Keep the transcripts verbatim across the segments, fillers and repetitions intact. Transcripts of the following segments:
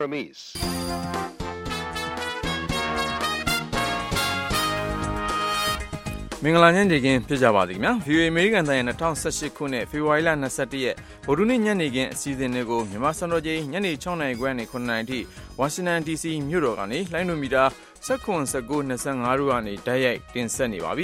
Premiseမင်္ဂလာညနေခင်းဖြစ်ကြပါသည်ခင်ဗျာ ဗီအိုအေ အမေရိကန်တိုင်းရဲ့၂၀၁၈ခုနှစ်ဖေဖော်ဝါရီလ၂၁ရက်ဗုဒ္ဓနေ့ညနေခင်းအစီအစဉ်တွေကိုမြန်မာစံတော်ချိန်ညနေ၆နာရီခွဲနဲ့၇နာရီထိဝါရှင်တန် ဒီစီမြို့တော်ကနေလိုင်းနိုမီတာ၁၇ ၁၉ ၂၅တို့ကနေတိုက်ရိုက်တင်ဆက်နေပါပြီ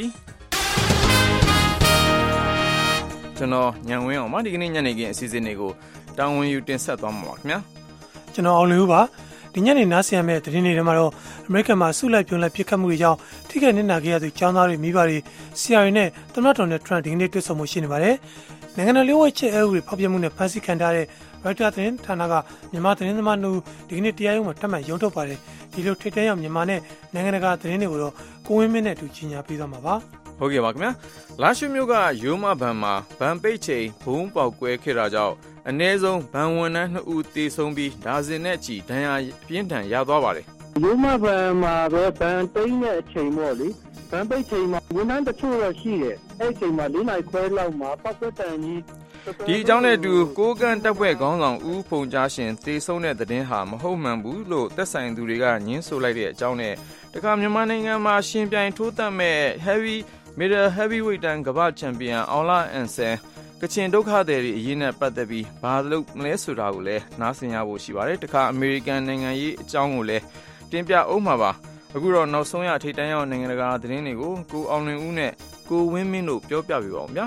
ကျွန်တော်ညံဝင်းအောင်ပါဒီကနေ့ညနေခင်းအစီအစဉ်တွေကိုတာဝန်ယူတင်ဆက်သွားမှာပါခင်ဗျာကျွန်တော်အောင်လင်းဦးပါဒီညနေနားဆင်ရမယ့်သတင်းတွေထဲမှာတော့အမေရိကန်မှာဆုလိုက်ပြုံးလိုက်ပြစ်ခတ်မှုတွေကြောင့်ထိခိုက်နစ်နာခဲ့ရသူចောင်းသားတွေမိဘတွေဆီယာရီနဲ့သမ္မတဒေါ်နယ်ထရန့်ဒီကနေ့တွေ့ဆုံမှုရှိနေပါတယ်။နိုင်ငံတော်လျှို့ဝှက်ချက်အဥပဒေဖောက်ဖျက်မှုနဲ့ဖမ်းဆီးခံထားတဲ့ရိုက်တာသတင်းဌာနကမြန်မာသတင်းသမားတို့ဒီကနေ့တရားရုံးမှာထပ်မံရုံးထုတ်ပါတယ်။ဒီလိုထိတဲ့ရောက်မြန်မာနဲ့နိုင်ငံတကာသတင်းတွေကိုတော့ကိုဝင်းမင်းနဲ့အတူကြီးညာပေးသွားမှာပါ။ဟုတ်ကဲ့ပါခင်ဗျာ။လာရှုမြို့ကရိုးမဘဏ်မှာဘဏ်ပိတ်ချိန်ဘုံပေါက်ကွဲခဲ့တာကြောင့်အနည်းဆုံးဘဏ်ဝန်ထမ်းနှစ်ဦးသေဆုံးပြီးဒါဇင်နဲ့ချီဒဏ်ရာပြင်းထန်ရသွားပါတယ်။ရိုးမဘဏ်မှာပဲဘဏ်သိမ်းတဲ့အချိန်ပေါ့လေဘဏ်ပိတ်ချိန်မှာဝန်ထမ်းတချို့တော့ရှိတယ်။အဲ့ဒီအချိန်မှာ၄နာရီခွဲလောက်မှာပောက်ကွဲတန်ကြီးဒီအကြောင်းနဲ့အတူကိုကန့်တပ်ဖွဲ့ခေါင်းဆောင်ဦးဖုန်ကြားရှင်သေဆုံးတဲ့သတင်းဟာမဟုတ်မှန်ဘူးလို့သက်ဆိုင်သူတွေကညင်းဆိုလိုက်တဲ့အကြောင်းနဲ့တခါမြန်မာနိုင်ငံမှာရှင်ပြိုင်ထိုးသက်မဲ့ heavy middle heavyweight တန်းကမ္ဘာချန်ပီယံအောင်လာအန်ဆန်ကချင်ဒုက္ခသည်တွေအရေးနဲ့ပတ်သက်ပြီးဘာလို့မလဲဆိုတာကိုလည်းနားဆင်ရဖို့ရှိပါတယ်တခါအမေရိကန်နိုင်ငံရေးအကြောင်းကိုလည်းတင်ပြအောင်မှာပါအခုတော့နောက်ဆုံးရထိပ်တန်းရောက်နိုင်ငံတကာသတင်းတွေကိုကိုအောင်လွင်ဦးနဲ့ကိုဝင်းမင်းတို့ပြောပြပေးပါဦးဗျာ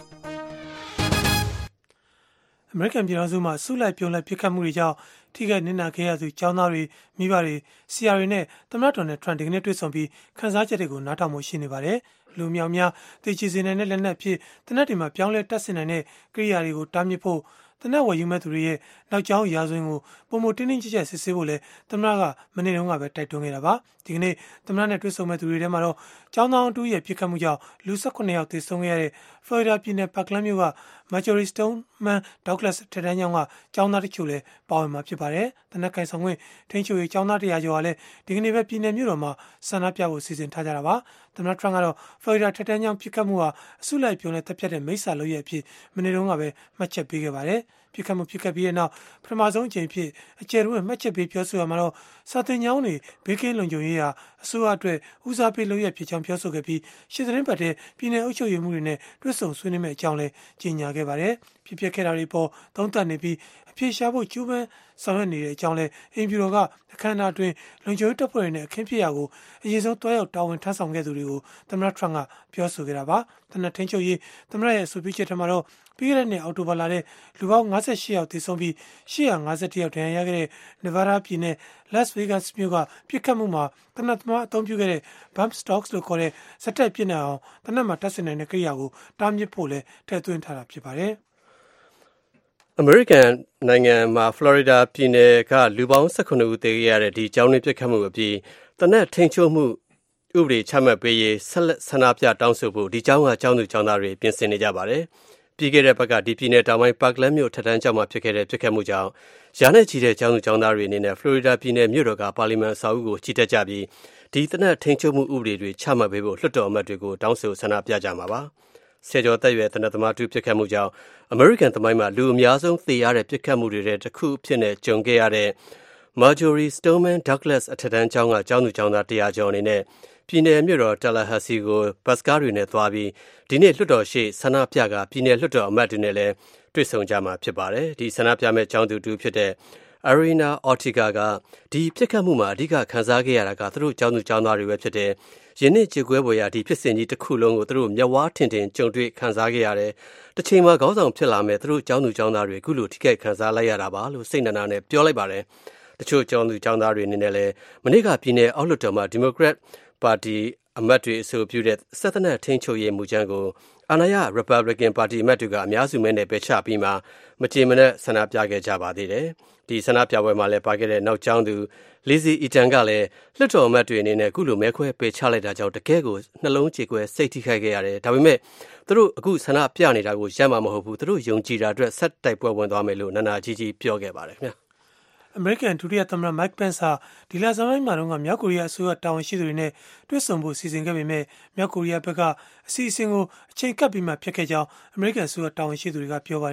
အမေရိကန်ပြည်ထောင်စုမှာဆုလိုက်ပြုံးလိုက်ပြစ်ခတ်မှုတွေကြောင့်ထိခိုက်နစ်နာခဲ့ရသူចောင်းသားတွေမိဘတွေဆီယာရီနဲ့သမ္မတဒေါ်နယ်ထရန့်ဒီကနေ့တွေ့ဆုံပြီးခန်းစားချက်တွေကိုနားထောင်မှုရှိနေပါတယ်လူမြောင်များတေချီစင်နိုင်တဲ့လက်နက်ဖြစ်တနက်တွေမှာပြောင်းလဲတက်ဆင်နိုင်တဲ့ကိရိယာတွေကိုတားမြစ်ဖို့တနက်ဝယ်ယူမဲ့သူတွေရဲ့နောက်ကျောင်းရာဇဝင်ကိုပုံမတင်းတင်းကြပ်ကြပ်စစ်ဆေးဖို့လဲသမ္မတကမနေ့တုန်းကပဲတိုက်တွန်းခဲ့တာပါဒီကနေ့သမ္မတနဲ့တွေ့ဆုံမဲ့သူတွေထဲမှာတော့ကျောင်းသားတူရဲ့ပြစ်ခတ်မှုကြောင့်လူ၁၈ယောက်သေဆုံးခဲ့ရတဲ့ဖလော်ရီဒါပြည်နယ်ပတ်ကလန်းမြို့ကမာဂျိုရီစတုန်းမန်ဒေါက်ကလတ်ထက်တန်းကျောင်းကကျောင်းသားတချို့လည်းပါဝင်မှာဖြစ်ပါတယ်တနက်ကင်ဆောင်ခွင့်ထိန်းချုပ်ရေးကျောင်းသားတရာကျော်ကလည်းဒီကနေ့ပဲပြည်နယ်မြို့တော်မှာဆန္ဒပြဖို့စီစဉ်ထားကြတာပါသမ္မတထရန့်ကတော့ဖလော်ရီဒါထက်တန်းကျောင်းပြစ်ခတ်မှုဟာအစုလိုက်ပြုံးနဲ့တပ်ဖြတ်တဲ့မိစ္ဆာလုပ်ရအဖြစ်မနေ့တုန်းကပဲမှတ်ချက်ပေးခဲ့ပါတယ်ပြစ်ခတ်မှုပြစ်ခတ်ပြီးတဲ့နောက်ပထမဆုံးအကြိမ်ဖြစ်အကျယ်တွင်မှတ်ချက်ပေးပြောဆိုရမှာတော့စာတင်ကျောင်းတွေဘေးကင်းလုံခြုံရေးဟာအစိုးရအတွက်ဦးစားပေးလုပ်ရဖြစ်ကြောင်းပြောဆိုခဲ့ပြီးရှစ်သတင်းပတ်တဲ့ပြည်내အုပ်ချုပ်ရေးမှုတွေနဲ့တွဲဆုံဆွေးနွေးမဲ့အကြောင်းလည်းကြေညာခဲ့ပါတယ်ဖြစ်ပျက်ခဲ့တာတွေပေါ်သုံးသပ်နေပြီးအပြေရှားဖို့ကျူးပန်းဆောင်ရွက်နေတဲ့အကြောင်းလည်းအင်ဖြူတော်ကအခမ်းအနားအတွင်းလုံခြုံရေးတပ်ဖွဲ့တွေနဲ့အခင်းဖြစ်ရာကိုအရင်ဆုံးတွားရောက်တာဝန်ထမ်းဆောင်ခဲ့သူတွေကိုသမ္မတထရန့်ကပြောဆိုခဲ့တာပါတနက်ထင်းချုပ်ရေးသမ္မတရဲ့အဆိုပြုချက်ထမှာတော့ပြီးခဲ့တဲ့နှစ်အောက်တိုဘာလထဲလူပေါင်း၅၈ယောက်သေဆုံးပြီး၈၅၁ယောက်ဒဏ်ရာရခဲ့တဲ့နီဗားဒါးပြည်နယ် Las Vegas မြို့ကပြစ်ခတ်မှုမှာတနက်သမားအသုံးပြုခဲ့တဲ့ bump stocks လို့ခေါ်တဲ့စက်တက်ပြစ်နေအောင်တနက်မှာတပ်ဆင်နိုင်တဲ့ကိရိယာကိုတားမြစ်ဖို့လည်းထည့်သွင်းထားတာဖြစ်ပါတယ်အမေရိကန်နိုင်ငံမှာဖလော်ရီဒါပြည်နယ်ကလူပေါင်း၁၈ဦးသေခဲ့ရတဲ့ဒီကျောင်းတွင်းပြစ်ခတ်မှုအပြီးတနက်ထိန်ချိုးမှုဥပဒေချမှတ်ပေးရေးဆက်လက်ဆန္ဒပြတောင်းဆိုဖို့ဒီကျောင်းကကျောင်းသူကျောင်းသားတွေပြင်ဆင်နေကြပါတယ်ပြီးခဲ့တဲ့ဘက်ကဒီပြည်နယ်တောင်ပိုင်းပါကလန်မြို့ထက်တန်းကျောင်းမှာဖြစ်ခဲ့တဲ့ပြစ်ခတ်မှုကြောင့်ရာနဲ့ချီတဲ့ကျောင်းသူကျောင်းသားတွေအနေနဲ့ဖလော်ရီဒါပြည်နယ်မြို့တော်ကပါလီမန်အဆောက်အဦကိုချီတက်ကြပြီးဒီတနက်ထိန်ချိုးမှုဥပဒေတွေချမှတ်ပေးဖို့လွှတ်တော်အမတ်တွေကိုတောင်းဆိုဆန္ဒပြကြမှာပါဆယ်ကျော်သက်ရွယ်တနက်သမားတူပြစ်ခတ်မှုကြောင့်အမေရိကန်သမိုင်းမှာလူအများဆုံးသေရတဲ့ပြစ်ခတ်မှုတွေတဲ့တစ်ခုဖြစ်နေကြုံခဲ့ရတဲ့ Marjory Stoneman Douglas အထက်တန်းကျောင်းကကျောင်းသူကျောင်းသားတရာကျော်အနေနဲ့ပြည်နယ်မြို့တော် Tallahassee ကိုဘတ်စကားတွေနဲ့သွားပြီးဒီနေ့လွှတ်တော်ရှိဆန္ဒပြကပြည်နယ်လွှတ်တော်အမတ်တွေနဲ့လည်းတွေ့ဆုံကြမှာဖြစ်ပါတယ်ဒီဆန္ဒပြမဲ့ကျောင်းသူတူဖြစ်တဲ့ Arena Ortega ကဒီပြစ်ခတ်မှုမှာအဓိကခံစားခဲ့ရတာကသူတို့ကျောင်းသူကျောင်းသားတွေပဲဖြစ်တဲ့ယနေ့ကြေကွဲပေါ်ရဒီဖြစ်စဉ်ကြီးတစ်ခုလုံးကိုသူတို့မျက်ဝါးထင်ထင်ကြုံတွေ့ခံစားခဲ့ရတယ်။တစ်ချိန်မှာခေါင်းဆောင်ဖြစ်လာမဲ့သူတို့ကျောင်းသူကျောင်းသားတွေအခုလိုထိခိုက်ခံစားလိုက်ရတာပါလို့စိတ်နနာနဲ့ပြောလိုက်ပါတယ်။တချို့ကျောင်းသူကျောင်းသားတွေအနေနဲ့လည်းမနေ့ကပြည်내အောက်လွှတ်တော်မှာဒီမိုကရက်ပါတီအမတ်တွေအဆိုပြုတဲ့ဆက်သနက်ထိန်းချုပ်ရေးမူကြမ်းကိုအာဏာရ Republican ပါတီအမတ်တွေကအများစုမဲနဲ့ပယ်ချပြီးမှမကြေမနက်ဆန္ဒပြခဲ့ကြပါသေးတယ်။ဒီဆန္ဒပြပွဲမှာလည်းပါခဲ့တဲ့နောက်ကျောင်းသူ Lizzie Eaton ကလည်းလွှတ်တော်အမတ်တွေအနေနဲ့အခုလိုမဲခွဲပယ်ချလိုက်တာကြောင့်တကယ်ကိုနှလုံးကြေကွဲစိတ်ထိခိုက်ခဲ့ရတယ်။ဒါပေမဲ့သူတို့အခုဆန္ဒပြနေတာကိုရပ်မှာမဟုတ်ဘူး။သူတို့ယုံကြည်တာအတွက်ဆက်တိုက်ပွဲဝင်သွားမယ်လို့နာနာကြီးကြီးပြောခဲ့ပါတယ်ခင်ဗျာ။အမေရိကန်ဒုတိယသမ္မတ Mike Pence ဟာဒီလဆန်းပိုင်းမှာတော့မြောက်ကိုရီးယားအစိုးရတာဝန်ရှိသူတွေနဲ့တွေ့ဆုံဖို့စီစဉ်ခဲ့ပေမဲ့မြောက်ကိုရီးယားဘက်ကအစီအစဉ်ကိုအချိန်ကပ်ပြီးမှဖျက်ခဲ့ကြောင်းအမေရိကန်အစိုးရတာဝန်ရှိသူတွေကပြောပါတယ်။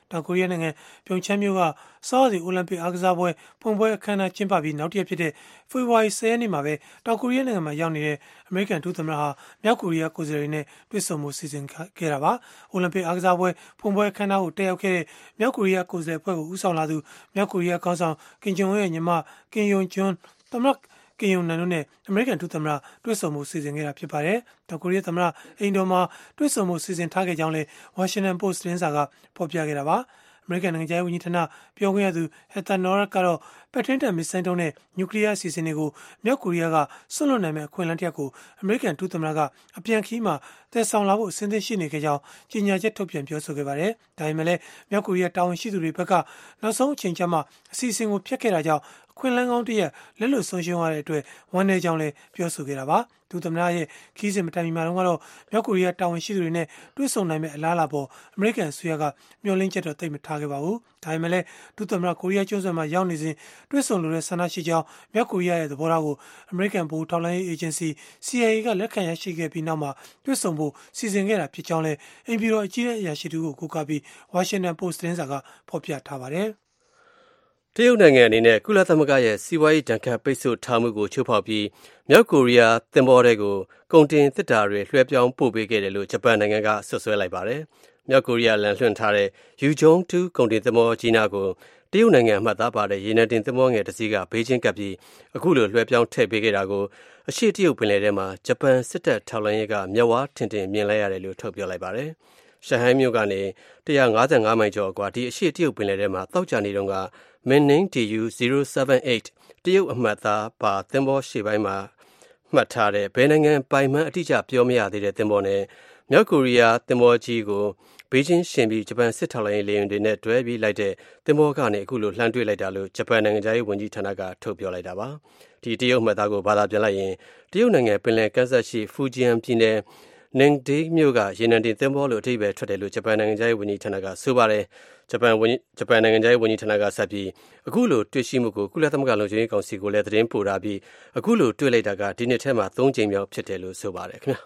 တောင်ကိုရီးယားနိုင်ငံပြုံချမ်းမြို့ကဆောင်းရာသီအိုလံပစ်အားကစားပွဲဖွင့်ပွဲအခမ်းအနားကျင်းပပြီးနောက်တစ်ရက်ဖြစ်တဲ့ဖေဖော်ဝါရီ ၁၀ ရက်နေ့မှာပဲတောင်ကိုရီးယားနိုင်ငံမှာရောက်နေတဲ့အမေရိကန်ဒုသမ္မတဟာမြောက်ကိုရီးယားကိုယ်စားလှယ်တွေနဲ့တွေ့ဆုံမှုစီစဉ်ခဲ့တာပါ။အိုလံပစ်အားကစားပွဲဖွင့်ပွဲအခမ်းအနားကိုတက်ရောက်ခဲ့တဲ့မြောက်ကိုရီးယားကိုယ်စားလှယ်အဖွဲ့ကိုဦးဆောင်လာသူမြောက်ကိုရီးယားခေါင်းဆောင်ကင်ဂျုံအွန်းရဲ့ညီမကင်ယွန်ဂျွန်းသမ္မတကင်ယုံနန်တို့နဲ့အမေရိကန်ဒုသမ္မတတွေ့ဆုံမှုစီစဉ်ခဲ့တာဖြစ်ပါတယ်။တောင်ကိုရီးယားသမ္မတအိမ်တော်မှာတွေ့ဆုံမှုစီစဉ်ထားခဲ့ကြောင်းလည်း Washington Post သတင်းစာကဖော်ပြခဲ့တာပါ။အမေရိကန်နိုင်ငံခြားရေးဝန်ကြီးဌာနပြောခွင့်ရသူ Heather Nauert ကတော့ပဲ့ထိန်းတပ်မစ်ဇိုင်းဒုံးနဲ့နျူကလ িয়ার အစီအစဉ်တွေကိုမြောက်ကိုရီးယားကဆွန့်လွတ်နိုင်မယ့်အခွင့်အလမ်းတစ်ရပ်ကိုအမေရိကန်ဒုသမ္မတကအပြန်ခီးမှာတည်ဆောင်လာဖို့အစဉ်သင့်ရှိနေခဲ့ကြောင်းကြေညာချက်ထုတ်ပြန်ပြောဆိုခဲ့ပါတယ်။ဒါပေမဲ့လည်းမြောက်ကိုရီးယားတာဝန်ရှိသူတွေဘက်ကနောက်ဆုံးအချိန်ကျမှအစီအစဉ်ကိုဖျက်ခဲ့တာကြောင့်ခွင့်လန်းကောင်းတရက်လက်လွတ်ဆုံးရှုံးရတဲ့အတွက်ဝမ်းနည်းကြောင်းလည်းပြောဆိုခဲ့တာပါဒုသမ္မတရဲ့ခီးစဉ်မတိုင်မီမှာတော့မြောက်ကိုရီးယားတာဝန်ရှိသူတွေနဲ့တွေ့ဆုံနိုင်မယ့်အလားအလာပေါ်အမေရိကန်အစိုးရကမျှော်လင့်ချက်တော့သိပ်မထားခဲ့ပါဘူးဒါပေမဲ့လည်းဒုသမ္မတကိုရီးယားကျွန်းဆွယ်မှာရောက်နေစဉ်တွေ့ဆုံလိုတဲ့ဆန္ဒရှိကြောင်းမြောက်ကိုရီးယားရဲ့သဘောထားကိုအမေရိကန်ဗဟိုထောက်လှမ်းရေးအေဂျင်စီ C I A ကလက်ခံရရှိခဲ့ပြီးနောက်မှာတွေ့ဆုံဖို့စီစဉ်ခဲ့တာဖြစ်ကြောင်းလည်းအိမ်ဖြူတော်အကြီးအရာရှိသူကိုကိုးကားပြီး Washington Post သတင်းစာကဖော်ပြထားပါတယ်တရုတ်နိုင်ငံအနေနဲ့ကုလသမဂ္ဂရဲ့စီးပွားရေးဒဏ်ခတ်ပိတ်ဆို့ထားမှုကိုချိုးဖောက်ပြီးမြောက်ကိုရီးယားသင်္ဘောတွေကိုကုန်တင်သစ်တာတွေလွှဲပြောင်းပို့ပေးခဲ့တယ်လို့ဂျပန်နိုင်ငံကဆွဆွဲလိုက်ပါတယ်။မြောက်ကိုရီးယားလန်လွှင့်ထားတဲ့ Yuzhong တူကုန်တင်သင်္ဘောကြီးနာကိုတရုတ်နိုင်ငံအမှတ်သားပါတဲ့ရေနံတင်သင်္ဘောငယ်တစ်စီးကဘေးချင်းကပ်ပြီးအခုလိုလွှဲပြောင်းထည့်ပေးခဲ့တာကိုအရှေ့တရုတ်ပင်လယ်ထဲမှာဂျပန်စစ်တပ်ထောက်လှမ်းရေးကမျက်ဝါးထင်ထင်မြင်လိုက်ရတယ်လို့ထုတ်ပြောလိုက်ပါတယ်။ရှန်ဟိုင်းမြို့ကနေone hundred fifty-fiveမိုင်ကျော်အကွာဒီအရှေ့တရုတ်ပင်လယ်ထဲမှာတောက်ကြနေတုန်းကMenning D U zero seven eight တရုတ်အမှတ်သားပါသင်္ဘောရှေ့ပိုင်းမှာမှတ်ထားတဲ့ဘယ်နိုင်ငံပိုင်မှန်းအတိအကျပြောမရသေးတဲ့သင်္ဘောနဲ့မြောက်ကိုရီးယားသင်္ဘောကြီးကိုဘေဂျင်းရှင်ပြီးဂျပန်စစ်ထောက်လှမ်းရေးလေယာဉ်တွေနဲ့တွဲပြီးလိုက်တဲ့သင်္ဘောကနေအခုလိုလှမ်းတွေ့လိုက်တာလို့ဂျပန်နိုင်ငံခြားရေးဝန်ကြီးဌာနကထုတ်ပြောလိုက်တာပါဒီတရုတ်မှတ်သားကိုဘာသာပြန်လိုက်ရင်တရုတ်နိုင်ငံပင်လယ်ကမ်းစပ်ရှိဖူဂျီယန်ပြည်နယ်Ningde မြို့ကရေနံတင်သင်္ဘောလို့အဓိပ္ပာယ်ထွက်တယ်လို့ဂျပန်နိုင်ငံခြားရေးဝန်ကြီးဌာနကဆိုပါတယ်ဂျပန်ဝန်ဂျပန်နိုင်ငံခြားရေးဝန်ကြီးဌာနကဆက်ပြီးအခုလိုတွေ့ရှိမှုကိုကုလသမဂ္ဂလုံခြုံရေးကောင်စီကိုလည်းသတင်းပို့ထားပြီးအခုလိုတွေ့လိုက်တာကဒီနှစ်ထဲမှာသုံးကြိမ်မြောက်ဖြစ်တယ်လို့ဆိုပါတယ်ခင်ဗျာ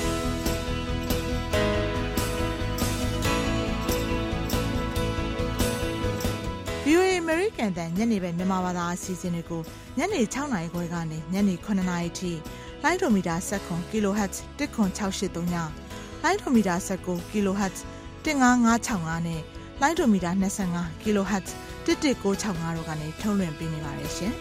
ဗီအိုအေ American တန်ညနေပဲမြန်မာဘာသာအစီအစဉ်တွေကိုညနေsixနာရီခွဲကနေညနေsevenနာရီထိလိုင်းဒိုမီတာseven kHz one six eight threeညလိုင်းဒိုမီတာnineteen kHz one five five six fiveနဲ့လိုင်းဒိုမီတာtwenty-five kHz one one nine six fiveတို့ကနေထုတ်လွှင့်ပေးနေပါတယ်ရှင်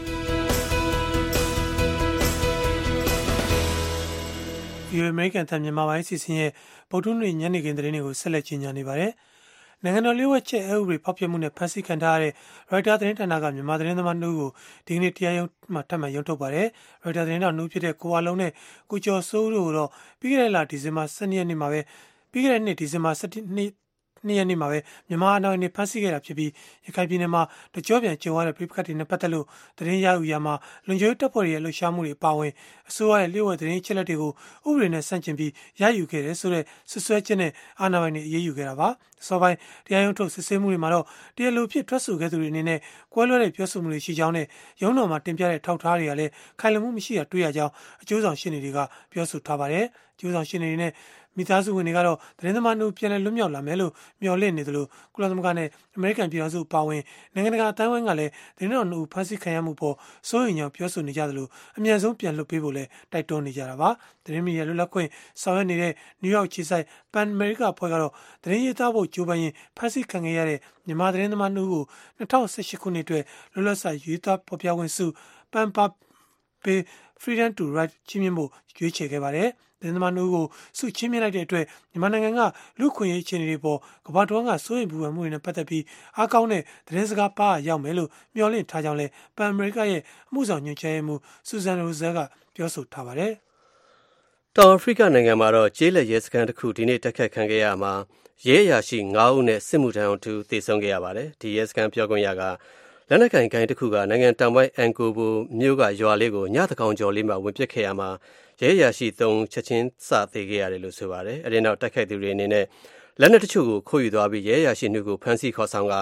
။ဒီ American တန်မြန်မာပိုင်းစီစဉ်ရဲ့ဗုဒ္ဓနေ့ညနေခင်းသတင်းတွေကိုဆက်လက်ကြီးညာနေပါတယ်။နိုင်ငံတော်လျှို့ဝှက်ချက်အဥပဒေဖောက်ဖျက်မှုနဲ့ဖမ်းဆီးခံထားရတဲ့ Reuters သတင်းဌာနကမြန်မာသတင်းသမားနှုတ်ကိုဒီကနေ့တရားရုံးမှာထပ်မံရုံးထုတ်ပါတယ်။ Reuters သတင်းတော်နှုတ်ဖြစ်တဲ့ကိုဝါလုံးနဲ့ကိုကျော်စိုးတို့တော့ပြီးခဲ့တဲ့လဒီဇင်ဘာtwelveရက်နေ့မှာပဲပြီးခဲ့တဲ့နှစ်ဒီဇင်ဘာtwelveရက်နေ့မှာပဲမြန်မာအနောက်နေဖမ်းဆီးခဲ့တာဖြစ်ပြီးရခိုင်ပြည်နယ်မှာတကြောပြန်ကျုံရတဲ့ပြည်ပခတ်တွေနဲ့ပတ်သက်လို့သတင်းရယူရမှာလွန်ကျူးတပ်ဖွဲ့ရဲ့လှုပ်ရှားမှုတွေပါဝင်အစိုးရရဲ့လျှို့ဝှက်သတင်းချက်လက်တွေကိုဥပဒေနဲ့ဆန့်ကျင်ပြီးရယူခဲ့တယ်ဆိုတဲ့ဆွဆွဲချက်နဲ့အာဏာပိုင်တွေအရေးယူခဲ့တာပါအစောပိုင်းတရားရုံးထုတ်စစ်ဆေးမှုတွေမှာတော့တရားလိုဖြစ်ထွက်ဆိုခဲ့သူတွေအနေနဲ့ကွဲလွဲတဲ့ပြောဆိုမှုတွေရှိကြောင်းနဲ့ရုံးတော်မှာတင်ပြတဲ့ထောက်ထားတွေကလည်းခိုင်လုံမှုမရှိတာတွေ့ရကြောင်းအကျိုးဆောင်ရှင်းနေတွေကပြောဆိုထားပါတယ်အကျိုးဆောင်ရှင်းနေတွေနဲ့မိသားစုဝင်တွေကတော့သတင်းသမားတို့ပြန်လည်လွတ်မြောက်လာမယ်လို့မျှော်လင့်နေတယ်လို့ကုလသမဂ္ဂနဲ့အမေရိကန်ပြည်ထောင်စုပါဝင်နိုင်ငံတကာအတိုင်းအဝိုင်းကလည်းသတင်းတော်တို့ဖမ်းဆီးခံရမှုပေါ်စိုးရိမ်ကြောင်းပြောဆိုနေကြတယ်လို့အမြန်ဆုံးပြန်လွှတ်ပေးဖို့လည်းတိုက်တွန်းနေကြတာပါသတင်းမီဒီယာလွတ်လပ်ခွင့်ဆောင်ရွက်နေတဲ့နယူးယောက်ခြေဆိုင်ပန်အမေရိကအဖွဲ့ကတော့သတင်းရေးသားဖို့ကြိုးပမ်းရင်ဖမ်းဆီးခံခဲ့ရတဲ့မြန်မာသတင်းသမားတို့ကိုtwenty eighteenခုနှစ်အတွက်လွတ်လပ်စွာရေးသားဖော်ပြခွင့်စုပန်ပါပေ Freedom to Write ချီးမြှင့်ဖို့ရွေးချယ်ခဲ့ပါတယ်သတင်းသမားတို့ကိုစုချင်းမြင့်လိုက်တဲ့အတွက်မြန်မာနိုင်ငံကလူခွင့်ရေးအခြေအနေတွေပေါ်ကမ္ဘာတော်ကစိုးရိမ်ပူပန်မှုတွေနဲ့ပတ်သက်ပြီးအားကောင်းတဲ့သတင်းစကားပါရောက်မယ်လို့မျှော်လင့်ထားကြောင်းလဲပန်အမေရိကရဲ့အမှုဆောင်ညွှန်ကြားရေးမှူးဆူဇန်ရိုဇဲကပြောဆိုထားပါတယ်။တောင်အာဖရိကနိုင်ငံမှာတော့ကျေးလက်ရဲစခန်းတစ်ခုဒီနေ့တက်ခတ်ခံခဲ့ရမှာရဲအရာရှိnineဦးနဲ့စစ်မှုထမ်းအောင်သူသေဆုံးခဲ့ရပါတယ်။ဒီရဲစခန်းပြောခွင့်ရကလက်နက်ကိုင်ဂိုင်းတစ်ခုကနိုင်ငံတောင်ပိုင်းအန်ကိုဘိုမြို့ကရွာလေးကိုညသကောင်ကျော်လေးမှာဝင်ပစ်ခဲ့ရမှာရဲရရှိသုံးချက်ချင်းစသေးခဲ့ရတယ်လို့ဆိုပါတယ်။အဲဒီနောက်တိုက်ခိုက်သူတွေအနေနဲ့လက်နက်တချို့ကိုခိုးယူသွားပြီးရဲရရှိနှုတ်ကိုဖမ်းဆီးခေါ်ဆောင်က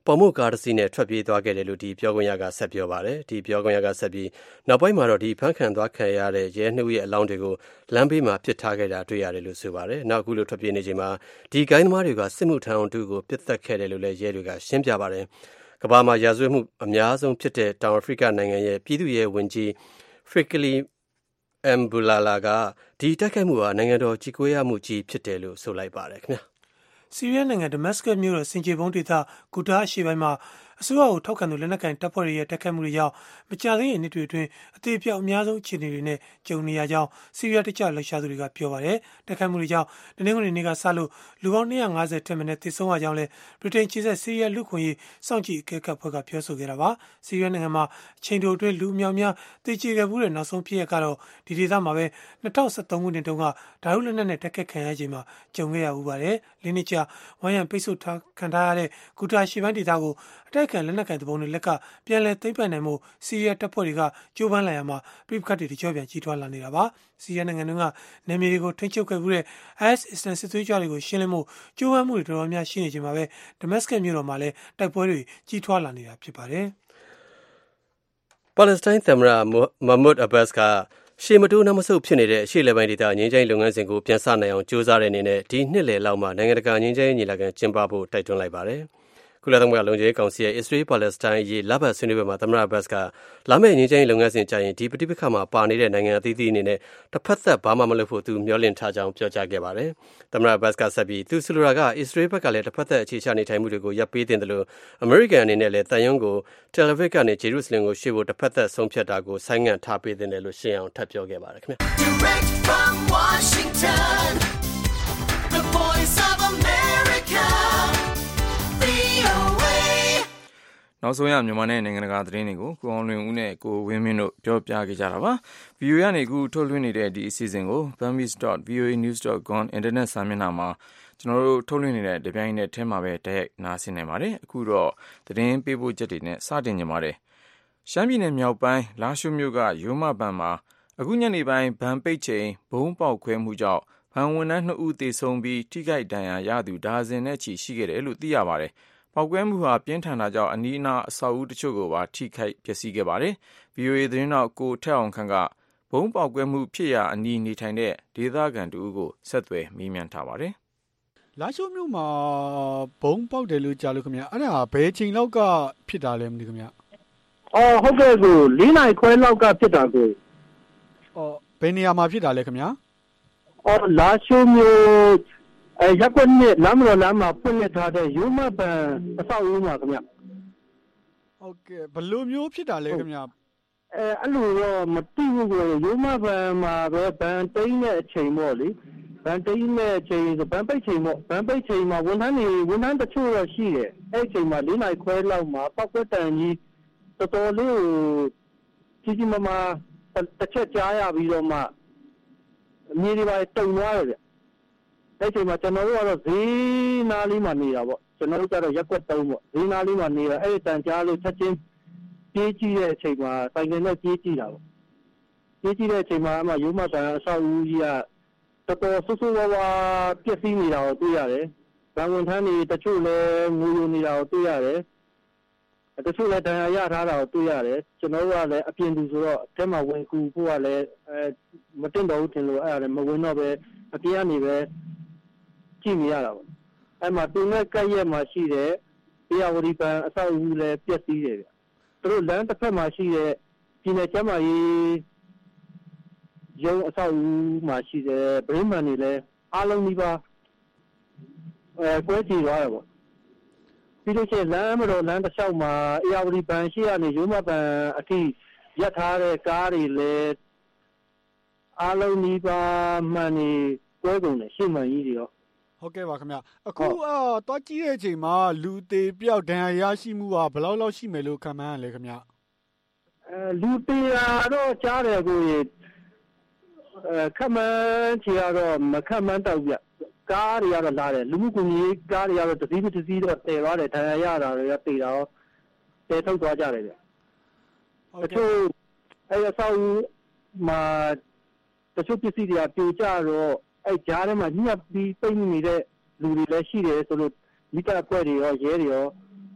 ပေါ်မှုကားတစ်စီးနဲ့ထွက်ပြေးသွားခဲ့တယ်လို့ဒီပြောခွင့်ရကဆက်ပြောပါတယ်ဒီပြောခွင့်ရကဆက်ပြီးနောက်ပိုင်းမှာတော့ဒီဖမ်းခံသွားခံရတဲ့ရဲနှုတ်ရဲ့အလောင်းတွေကိုလမ်းဘေးမှာပစ်ထားခဲ့တာတွေ့ရတယ်လို့ဆိုပါတယ်နောက်အခုလိုထွက်ပြေးနေချိန်မှာဒီဂိုင်းသမားတွေကစစ်မှုထမ်းအောင်တူကိုပစ်သက်ခဲ့တယ်လို့လည်းရဲတွေကရှင်းပြပါတယ်ကမ္ဘာမှာရာဇဝတ်မှုအများဆုံးဖြစ်တဲ့တောင်အာဖရိကနိုင်ငံရဲ့ပြည်သူ့ရဲဝန်ကြီး Fikile Mbalula ကဒီတိုက်ခိုက်မှုဟာနိုင်ငံတော်ကြီးကွဲရမှုကြီးဖြစ်တယ်လို့ဆိုလိုက်ပါတယ်ခင်ဗျာဆီးရီးယားနိုင်ငံဒမတ်စကတ်မြို့တော်စင်ကြေဘုံဒေသဂူတာအရှေ့ပိုင်းမှာအစိုးရကိုထောက်ခံသူလက်နက်ကိုင်တပ်ဖွဲ့တွေရဲ့တိုက်ခိုက်မှုတွေကြောင့်မကြာသေးခင်နှစ်တွေအတွင်းအသေးအပြောက်အများဆုံးအခြေအနေတွေနဲ့ကြုံနေရကြောင်းဆီးရီးယားတခြားလှုပ်ရှားသူတွေကပြောပါတယ်။တိုက်ခိုက်မှုတွေကြောင့်တနင်္ဂနွေနေ့ကစလို့လူပေါင်းtwo hundred fiftyထက်မနည်းသေဆုံးရကြောင်းလည်းဗြိတိန်ခြေဆက်ဆီးရီးယားလူခွင့်ရေးစောင့်ကြည့်အကဲခတ်ဖွဲ့ကပြောဆိုခဲ့တာပါ။ဆီးရီးယားနိုင်ငံမှာအချိန်တိုအတွင်းလူအများများသေကျေခဲ့မှုတဲ့နောက်ဆုံးဖြစ်ရကတော့ဒီဒေသမှာပဲtwenty thirteenခုနှစ်တုန်းကဓာတ်လက်နက်နဲ့တိုက်ခိုက်ခံရချိန်မှာကြုံခဲ့ရဦးပါတယ်။လင်းနစ်ချဝိုင်းရံပိတ်ဆို့ထားခံထားရတဲ့ဂူတာရှေ့ပိုင်းဒေသကိုအတိုက်ခံလက်နက်ကိုင်တပုံတွေလက်ကပြန်လည်သိမ်းပိုက်နိုင်မှုဆီးရီးယားတပ်ဖွဲ့တွေကကြိုးပမ်းလာရမှာပြပခတ်တွေတကြောပြန်ကြီးထွားလာနေတာပါဆီးရီးယားနိုင်ငံကနယ်မြေတွေကိုထိန်းချုပ်ခဲ့မှုတဲ့ I S အစ္စလာမ်စစ်သွေးကြွတွေကိုရှင်းလင်းမှုကြိုးပမ်းမှုတွေတော်တော်များရှိနေချိန်မှာပဲဒမတ်စကတ်မြို့တော်မှာလည်းတိုက်ပွဲတွေကြီးထွားလာနေတာဖြစ်ပါတယ်ပါလက်စတိုင်းသမ္မတမာမွတ်အဘတ်စ်ကရှေ့မတိုးနောက်မဆုတ်ဖြစ်နေတဲ့အရှေ့လေပိုင်းဒေသငြိမ်းချမ်းလုပ်ငန်းစဉ်ကိုပြန်ဆနိုင်အောင်ကြိုးစားတဲ့အနေနဲ့ဒီနှစ်လယ်လောက်မှာနိုင်ငံတကာငြိမ်းချမ်းရေးညီလာခံကျင်းပဖို့တိုက်တွန်းလိုက်ပါတယ်ကုလသမဂ္ဂလုံခြုံရေးကောင်စီရဲ့အစ္စရေးပါလက်စတိုင်းရေးလဘတ်ဆွေးနွေးပွဲမှာသမ္မတဘတ်စ်ကလာမယ့်ငြိမ်းချမ်းရေးလုပ်ငန်းစဉ်ကြရင်ဒီပဋိပက္ခမှာပါနေတဲ့နိုင်ငံအသီးသီးအနေနဲ့တစ်ဖက်သက်ဘာမှမလုပ်ဖို့သူမျှော်လင့်ထားကြောင်းပြောကြားခဲ့ပါတယ်။သမ္မတဘတ်စ်ကဆက်ပြီးသူဆိုလိုတာကအစ္စရေးဘက်ကလည်းတစ်ဖက်သက်အခြေချနေထိုင်မှုတွေကိုရပ်ပေးတင်တယ်လို့အမေရိကန်အနေနဲ့လည်းတန်ယုံကိုတယ်လီဗစ်ကနေဂျေရုဆလင်ကိုရှေ့ဖို့တစ်ဖက်သက်ဆုံးဖြတ်တာကိုဆိုင်းငံ့ထားပေးတင်တယ်လို့ရှင်းအောင်ထပ်ပြောခဲ့ပါတယ်ခင်ဗျာ Direct from Washington The Voice of Americaနောက်ဆုံးရမြန်မာနဲ့နိုင်ငံတကာသတင်းတွေကိုကိုအောင်လွင်ဦးနဲ့ကိုဝင်းမင်းတို့ပြောပြခဲ့ကြတာပါ ဗီအိုအေ ကနေအခုထုတ်လွှင့်နေတဲ့ဒီအစီအစဉ်ကို burmese dot v o a news dot com အင်တာနက်စာမျက်နှာမှာကျွန်တော်တို့ထုတ်လွှင့်နေတဲ့တပြိုင်နက်တည်းမှာပဲတိုက်ရိုက်နားဆင်နိုင်ပါတယ်အခုတော့သတင်းပေးပို့ချက်တွေနဲ့စတင်ကြပါမယ်ရှမ်းပြည်နယ်မြောက်ပိုင်းလာရှိုးမြို့ကရိုးမဘဏ်မှာအခုညနေပိုင်းဘဏ်ပိတ်ချိန်ဘုံပေါက်ခွဲမှုကြောင့်ဘဏ်ဝန်ထမ်းtwoဦးသေဆုံးပြီးထိခိုက်ဒဏ်ရာရသူဒါဇင်နဲ့ချီရှိခဲ့တယ်လို့သိရပါတယ်ပေါက်ကွဲမှုဟာပြင်းထန်တာကြောင့်အနီးအနားအဆောက်အဦတချို့ကိုပါထိခိုက်ပျက်စီးခဲ့ပါတယ်။ ဗီအိုအေ သတင်းတောက်ကိုထက်အောင်ခန့်ကဘုံပေါက်ကွဲမှုဖြစ်ရာအနီးနေထိုင်တဲ့ဒေသခံတဦးကိုဆက်သွယ်မေးမြန်းထားပါတယ်။လာရှိုးမြို့မှာဘုံပေါက်တယ်လို့ကြားလို့ခင်ဗျာအဲ့ဒါဘယ်ချိန်လောက်ကဖြစ်တာလဲမသိခင်ဗျာ။အော်ဟုတ်ကဲ့ကို၄နာရီခွဲလောက်ကဖြစ်တာကို။အော်ဘယ်နေရာမှာဖြစ်တာလဲခင်ဗျာ။အော်လာရှိုးမြို့အဲရက်ကွက်နဲ့လမ်းမတော်လမ်းမှာဖွင့်လှစ်ထားတဲ့ယူမပန်အဆောက်အဦမှာခင်ဗျဟုတ်ကဲ့ဘယ်လိုမျိုးဖြစ်တာလဲခင်ဗျအဲအဲ့လိုတော့မသိဘူးကိုယူမပန်မှာပဲဘန်တိန်းတဲ့အချိန်ပေါ့လေဘန်တိန်းတဲ့အချိန်ဆိုဘန်ပိတ်ချိန်ပေါ့ဘန်ပိတ်ချိန်မှာဝန်ထမ်းတွေဝန်ထမ်းတချို့တော့ရှိတယ်အဲ့အချိန်မှာ၄နာရီခွဲလောက်မှာပောက်ကွက်တန်ကြီးတော်တော်လေးကြီးကြီးမားမားတစ်ချက်ကြားရပြီးတော့မှအမြင်တွေပါတုံသွားတယ်ဗျအဲ့ချိန်မှာကျွန်တော်တို့ကတော့ဈေးနားလေးမှာနေတာပေါ့ကျွန်တော်တို့ကတော့ရက်ကွက်သုံးပေါ့ဈေးနားလေးမှာနေတာအဲ့တန်ကြားလို့ချက်ချင်းပြေးကြည့်တဲ့အချိန်မှာဆိုင်ကယ်နဲ့ပြေးကြည့်တာပေါ့ပြေးကြည့်တဲ့အချိန်မှာအမှရိုးမတန်အဆောက်အဦကြီးကတော်တော်ဆူဆူဝါဝါပျက်စီးနေတာကိုတွေ့ရတယ်။ဗန်ဝန်ထမ်းတွေတချို့လည်းငိုယိုနေတာကိုတွေ့ရတယ်။တချို့လည်းဒဏ်ရာရထားတာကိုတွေ့ရတယ်။ကျွန်တော်တို့ကလည်းအပြင်သူဆိုတော့အထက်မှာဝင်ကူဖို့ကလည်းအဲမတင်တော့ဘူးထင်လို့အဲ့ဒါလည်းမဝင်တော့ပဲအပြင်ကနေပဲကြည့်နေရတာပေါ့အဲ့မှာသူနဲ့ကက်ရက်မှာရှိတဲ့တရားဝတီပန်အဆောက်အဦလည်းပျက်စီးတယ်ဗျသူတို့လမ်းတစ်ဖက်မှာရှိတဲ့ပြည်နယ်ကျန်းမာရေးရုံးအဆောက်အဦမှာရှိတဲ့ဗရင်းမန်တွေလည်းအားလုံးဒီပါအဲကွဲချီသွားတယ်ပေါ့ပြီးလို့ရှိရင်လမ်းမတော်လမ်းတစ်လျှောက်မှာတရားဝတီပန်ရှိရနေရုံးမပန်အထိရပ်ထားတဲ့ကားတွေလည်းအားလုံးဒီပါမှန်နေကွဲကုန်တယ်ရှေ့မှန်ကြီးတွေရောဟုတ်ကဲ့ပါခင်ဗျအခုအာတွားကြည့်တဲ့အချိန်မှာလူသေးပြောက်ဒဏ်ရာရရှိမှုကဘယ်လောက်လောက်ရှိမယ်လို့ခန့်မှန်းရလဲခင်ဗျအဲလူသေးတာတော့ကြားတယ်ကိုကြီးအဲခန့်မှန်းချင်ရတော့မခန့်မှန်းတော့ဗျကားတွေကတော့လာတယ်လူမှုကွန်ရက်ကားတွေကတော့တစည်းတစည်းတော့တည်သွားတယ်ဒဏ်ရာရတာတွေကတည်တာရောတည်ထုတ်သွားကြတယ်ဗျဟုတ်ကဲ့အဲအဆောက်မှာတချို့ပစ္စည်းတွေကပြိုကျတော့အဲ့ကြားထဲမှာညှပ်ပြီးပိတ်နေတဲ့လူတွေလည်းရှိတယ်ဆိုလို့မိသားအဖွဲ့တွေရောရဲတွေရော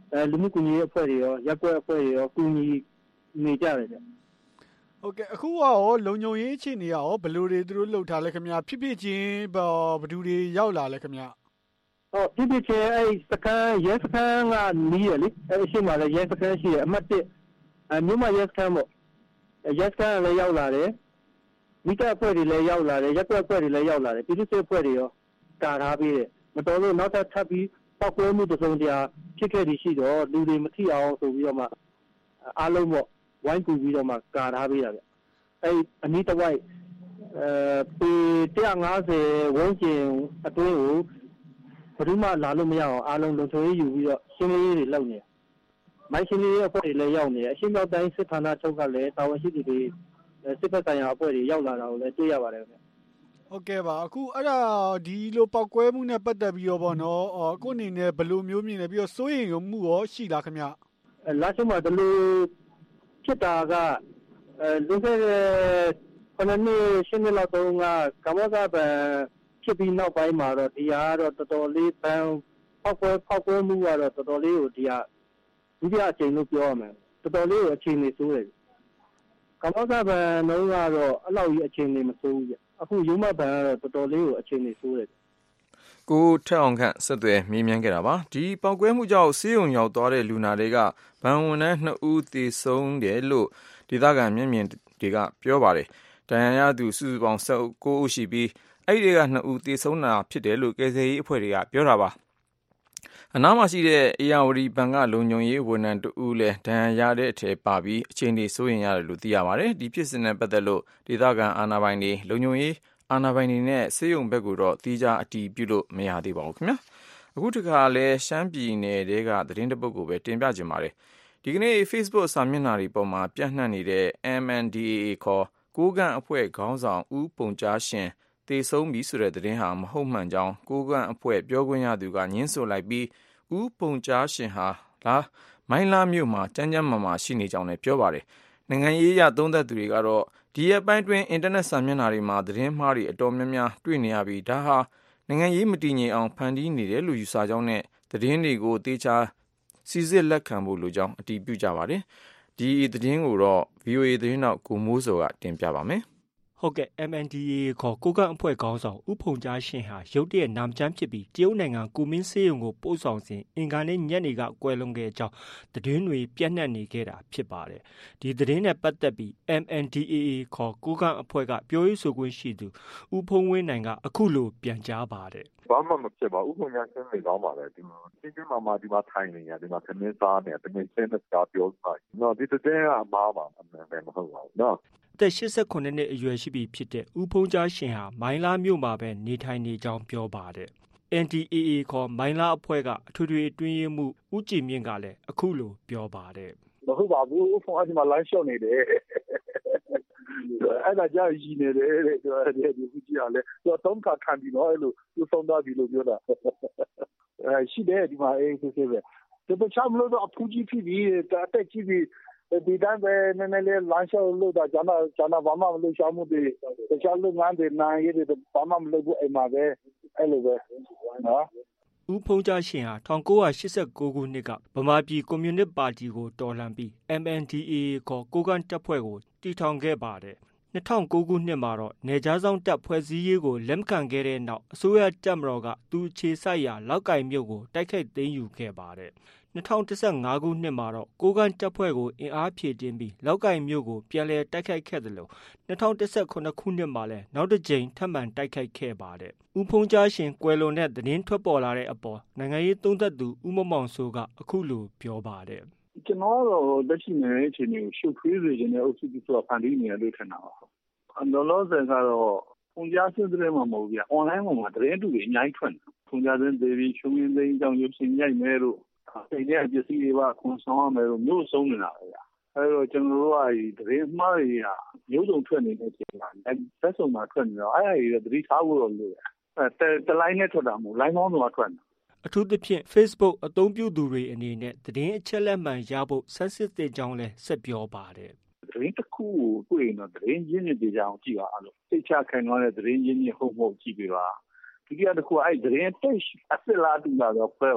အဲလူမှုကူညီရေးအဖွဲ့တွေရောရပ်ကွက်အဖွဲ့တွေရောကူညီနေကြတယ်ဗျဟုတ်ကဲ့အခုရောလုံခြုံရေးအခြေအနေရောဘယ်လိုတွေသူတို့လှုပ်ထားလဲခင်ဗျာဖြစ်ဖြစ်ချင်းဘယ်သူတွေရောက်လာလဲခင်ဗျာဟုတ်ဖြစ်ဖြစ်ချင်းအဲစကန်ရဲစကန်ကနီးရလေအဲရှိမှလည်းရဲစကန်ရှိရအမှတ်တစ်အမြို့မှာရဲစကန်ပေါ့ရဲစကန်လည်းရောက်လာတယ်မိသားအဖွဲ့တွေလည်းရောက်လာတယ်ရပ်ကွက်အဖွဲ့တွေလည်းရောက်လာတယ်ပြည်သူ့စစ်အဖွဲ့တွေရောတာထားပြီးတယ်မတော်လို့နောက်ထပ်ထပ်ပြီးပောက်ကွဲမှုတစ်စုံတရာဖြစ်ခဲ့ပြီးရှိတော့လူတွေမထိအောင်ဆိုပြီးတော့မှအားလုံးပေါ့ဝိုင်းကူပြီးတော့မှကာထားပေးတာဗျအဲအနည်းတစ်ဝိုက်အဲပေone fiftyဝန်းကျင်အတွင်းကိုဘယ်သူမှလာလို့မရအောင်အားလုံးလုံခြုံရေးယူပြီးတော့ရှင်းလင်းရေးတွေလုပ်နေတယ်မိုင်းရှင်းလင်းရေးအဖွဲ့တွေလည်းရောက်နေတယ်အရှင်းမြောက်တိုင်းစစ်ဌာနချုပ်ကလည်းတာဝန်ရှိသူတွေစစ်ဘက်ဆိုင်ရာအဖွဲ့တွေရောက်လာတာကိုလည်းတွေ့ရပါတယ်ဗျဟုတ်ကဲ့ပါအခုအဲ့ဒါဒီလိုပောက်ကွဲမှုနဲ့ပတ်သက်ပြီးတော့ဗောနော်အော်ကိုအနေနဲ့ဘယ်လိုမျိုးမြင်လဲပြီးတော့စိုးရိမ်မှုရောရှိလားခင်ဗျလာချုံမှာဒီလိုဖြစ်တာကအဲလူခဲ့တဲ့ခဏနေရှင်းနေလောက်တော့ကကမ္ဘာကပဲဖြစ်ပြီးနောက်ပိုင်းမှာတော့ဒီဟာတော့တော်တော်လေးပန်းပောက်ကွဲပောက်ကွဲမှုကတော့တော်တော်လေးကိုဒီဟာဒုတိယအချိန်လို့ပြောရမယ်တော်တော်လေးကိုအချိန်နေဆိုးတယ်ကမ္ဘာကပဲနှုံးကတော့အဲ့လောက်ကြီးအချိန်နေမဆိုးဘူးဗျအခုရုံးမပန်ကတော့တော်တော်လေးကိုအခြေအနေဆိုးတယ်ကိုထက်အောင်ခန့်ဆက်သွယ်မေးမြန်းခဲ့တာပါဒီပောက်ကွဲမှုကြောင့်ဆေးရုံရောက်သွားတဲ့လူနာတွေကဗန်ဝန်ထမ်းနှစ်ဦးသေဆုံးတယ်လို့ဒေသခံမျက်မြင်တွေကပြောပါတယ်ဒဏ်ရာရသူစုစုပေါင်းone oh nineဦးရှိပြီးအဲ့ဒီကနှစ်ဦးသေဆုံးတာဖြစ်တယ်လို့ကယ်ဆယ်ရေးအဖွဲ့တွေကပြောတာပါအနားမှာရှိတဲ့အေယာဝတီဘဏ်ကလုံခြုံရေးဝန်ထမ်းတဦးလည်းဒဏ်ရာရတဲ့အထက်ပါပြီးအခြေအနေစိုးရိမ်ရတယ်လို့သိရပါတယ်ဒီဖြစ်စဉ်နဲ့ပတ်သက်လို့ဒေသခံအာဏာပိုင်တွေလုံခြုံရေးအာဏာပိုင်တွေနဲ့စေယုံဘက်ကတော့သီးခြားအတည်ပြုလို့မရသေးပါဘူးခင်ဗျာအခုတခါလဲရှမ်းပြည်နယ်တဲကသတင်းတစ်ပုဒ်ကိုပဲတင်ပြခြင်းပါတယ်ဒီကနေ့ Facebook စာမျက်နှာတွေပေါ်မှာပြန့်နှံ့နေတဲ့ M N D A A ခေါ်ကိုးကန့်အဖွဲ့ခေါင်းဆောင်ဦးပုံကြားရှင်သေဆုံးပြီဆိုတဲ့သတင်းဟာမဟုတ်မှန်ကြောင်းကိုးကန့်အဖွဲ့ပြောခွင့်ရသူကညင်းဆိုလိုက်ပြီးဦးပုံကြားရှင်ဟာလာမိုင်းလာမြို့မှာကြမ်းကြမ်းမာမာရှိနေကြောင်းလည်းပြောပါတယ်နိုင်ငံရေးအရသုံးသပ်သူတွေကတော့ဒီရက်ပိုင်းတွင်အင်တာနက်စာမျက်နှာတွေမှာသတင်းမှားတွေအတော်များများတွေ့နေရပြီးဒါဟာနိုင်ငံရေးမတည်ငြိမ်အောင်ဖန်တီးနေတယ်လို့ယူဆကြောင်းနဲ့သတင်းတွေကိုသေချာစီစစ်လက်ခံဖို့လိုကြောင်းအတည်ပြုကြပါတယ်ဒီသတင်းကိုတော့ V O A သတင်းတောက်ကိုမိုးစောကတင်ပြပါမယ်ဟုတ်ကဲ့ M N D A A ခေါ်ကိုးကန့်အဖွဲ့ခေါင်းဆောင်ဦးဖုန်ကြားရှင်ဟာရုတ်တရက်နာမကျန်းဖြစ်ပြီးတရုတ်နိုင်ငံကူမင်းဆေးရုံကိုပို့ဆောင်စဉ်အင်္ဂါနေ့ညနေကကွယ်လွန်ခဲ့ကြောင်းသတင်းတွေပြန့်နှံ့နေခဲ့တာဖြစ်ပါတယ်ဒီသတင်းနဲ့ပတ်သက်ပြီး M N D A A ခေါ်ကိုးကန့်အဖွဲ့ကပြောရေးဆိုခွင့်ရှိသူဦးဖုံးဝင်းနိုင်ကအခုလိုပြန်ကြားပါတယ်ဘာမှမဖြစ်ပါဘူးဦးဖုန်ကြားရှင်နေကောင်းပါလေဒီမှာရှင်းရှင်းမှမှဒီမှာထိုင်နေရဒီမှာခင်းစားနေတကယ်စင်းတဲ့ပြောဆိုင်နော်ဒီတဲ့ကအမှားပါအမှန်ပဲမဟုတ်ပါဘူးနော်အသက်eighty-nineနှစ်အရွယ်ရှိပြီဖြစ်တဲ့ဦးဖုံးကြားရှင်ဟာမိုင်းလားမြို့မှာပဲနေထိုင်နေကြောင်းပြောပါတယ်။ N D A A ခေါ်မိုင်းလားအဖွဲ့ကအထွေထွေအတွင်းရေးမှူးဦးကြည်မြင့်ကလည်းအခုလိုပြောပါတယ်။မဟုတ်ပါဘူးဦးဖုံးအဒီမှာ line shot နေတယ်။အဲ့ဒါကြောင့်ရည်နေတယ်တဲ့ဒီဦးကြည်ကလည်းသူသုံးခါခံပြီးတော့အဲ့လိုသူဆုံးသွားပြီလို့ပြောတာ။အဲရှိတယ်ဒီမှာအေးဆေးဆေးပဲ။ဒီပချမ်းလို့တော့အဖူးကြီးဖြစ်ပြီးအတက်ကြီးပြီးဒီတိုင်းပဲနည်းနည်းလေးလမ်းလျှောက်လို့တော့ကျွန်တော်ကျွန်တော်ဘာမှမလုပ်ချင်မှုတွေတခြားလုပ်ငန်းတွေနိုင်ရတဲ့ဘာမှမလုပ်ဘူးအိမ်မှာပဲအဲ့လိုပဲနော်ဦးဖုံးကြားရှင်ဟာnineteen eighty-nineခုနှစ်ကဗမာပြည်ကွန်မြူနစ်ပါတီကိုတော်လှန်ပြီး M N D A A ခေါ်ကိုးကန့်တပ်ဖွဲ့ကိုတည်ထောင်ခဲ့ပါတယ်two thousand nineခုနှစ်မှာတော့နယ်ခြားစောင့်တပ်ဖွဲ့စည်းရေးကိုလက်မခံခဲ့တဲ့နောက်အစိုးရတပ်မတော်ကသူအခြေစိုက်ရာလောက်ကိုင်မြို့ကိုတိုက်ခိုက်သိမ်းယူခဲ့ပါတယ်two thousand fifteenခုနှစ်မှာတော့ကိုးကန့်တပ်ဖွဲ့ကိုအင်အားဖြည့်တင်းပြီးလောက်ကိုင်မြို့ကိုပြန်လည်တိုက်ခိုက်ခဲ့တယ်လို့two thousand seventeenခုနှစ်မှာလည်းနောက်တစ်ကြိမ်ထပ်မံတိုက်ခိုက်ခဲ့ပါတယ်။ဦးဖုံးကြားရှင်ကွယ်လွန်တဲ့သတင်းထွက်ပေါ်လာတဲ့အပေါ်နိုင်ငံရေးသုံးသပ်သူဦးမမောင်စိုးကအခုလိုပြောပါတယ်။ကျွန်တော်ကတော့လက်ရှိနေတဲ့အခြေအနေကိုရှုပ်ထွေးစေခြင်းနဲ့အုပ်စုပြီးဆိုတာဖန်တီးနေရလို့ထင်တာပါ။အလောလောဆယ်ကတော့ဖုံးကြားရှင်တဲ့မှာမဟုတ်ဘူး။ online မှာသတင်းတူတွေအများကြီးထွက်နေ။ဖုံးကြားတဲ့ဒေဗီချုံရင်းသိန်းကြောင့်ရုပ်ရှင်ရိုက်မယ်လို့စိတ်နဲ့ပစ္စည်းတွေပါခွန်ဆောင်ရမယ်လို့မျိုးစုံနေတာပဲဗျာအဲတော့ကျွန်တော်တို့ကဒီသတင်းမှားတွေကမျိုးစုံထွက်နေတဲ့ချိန်မှာသက်စုံမှာထွက်နေတော့အဲ့အရာတွေသတိထားဖို့တော့လိုတယ်အဲတလိုင်းနဲ့ထွက်တာမဟုတ်လိုင်းပေါင်းတော့ထွက်နေအထူးသဖြင့် Facebook အသုံးပြုသူတွေအနေနဲ့သတင်းအချက်လက်မှန်ရဖို့ဆန်းစစ်တဲ့ကြောင်းလဲဆက်ပြောပါတယ်သတင်းတစ်ခုကိုတွေ့ရင်တော့သတင်းရင်းမြစ်တွေကြောင်းကြည့်ပါအဲ့လိုသိချခံရတဲ့သတင်းရင်းမြစ်ဟုတ်မဟုတ်ကြည့်ပြီးပါဒုတိယတစ်ခုအဲ့သတင်း page အစ်စ်လာတူလာတော့ဖွဲပါ